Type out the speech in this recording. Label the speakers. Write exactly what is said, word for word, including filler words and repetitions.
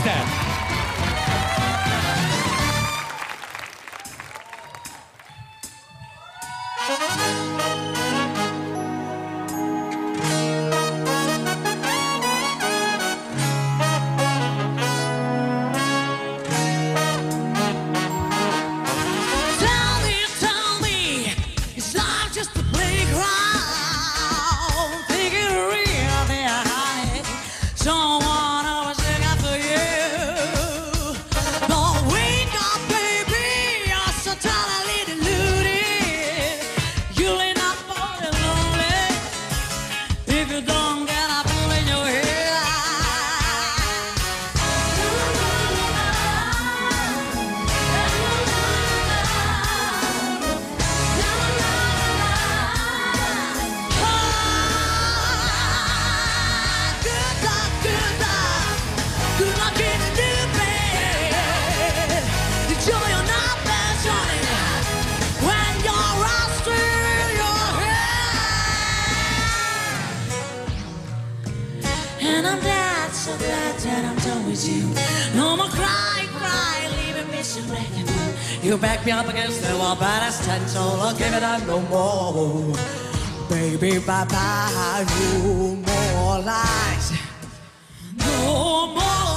Speaker 1: that?
Speaker 2: And I'm glad, so glad that I'm done with you. No more cry, cry, leaving me so breaking. You back me up against the wall, but I stand tall. I'll give it up no more. Baby, bye-bye, no more lies. No more